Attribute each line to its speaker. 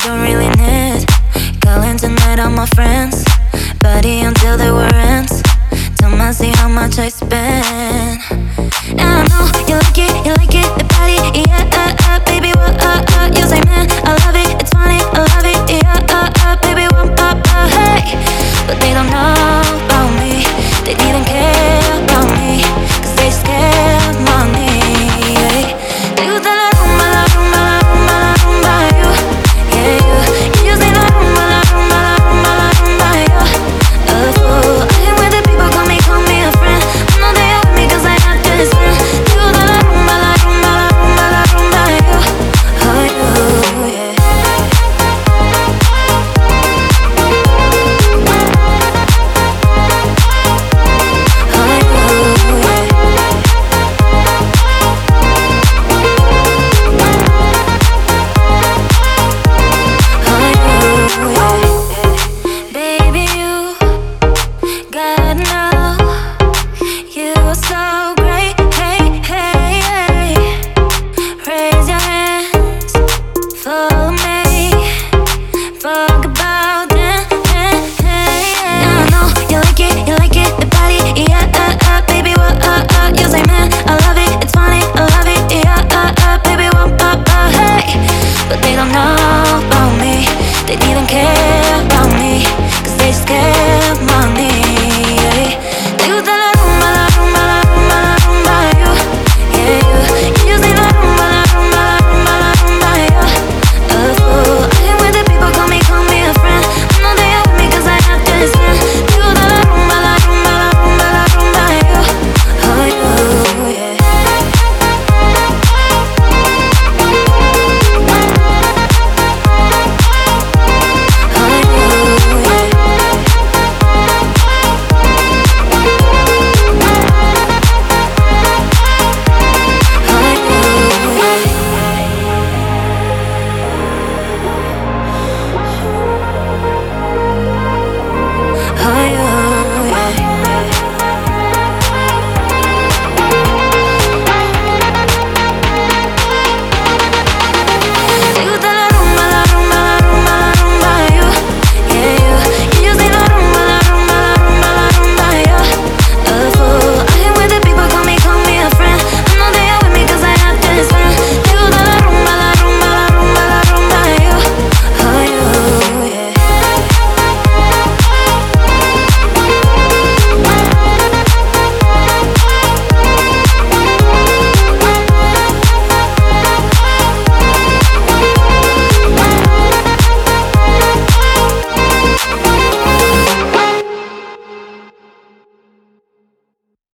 Speaker 1: don't really need. Calling tonight all my friends, party until they were ends. Tell me see how much I spend. And I know you like it, the party, yeah, baby, what, you say, man, I love it, it's funny, I love it, yeah, baby, what, hey. But they don't know about me, they didn't care about me, 'cause they scared of money, yeah. Te gusta la rumba, la rumba, la rumba, la rumba, you, yeah, you. Y yo say la rumba, la rumba, la rumba, la rumba, yo. A fool, I hang with the people, call me a friend. I know they with me 'cause I have this man. Te gusta la rumba, la rumba, la rumba, la rumba, yo. Oh, you, yeah. Baby, you gotta know you're so great. Hey, hey, hey. Raise your hands, follow me. Fuck about that. Hey, hey, hey. I know you like it, the body, yeah, baby, what, you say, man, I love it, it's funny, I love it, yeah, baby, what, hey. But they don't know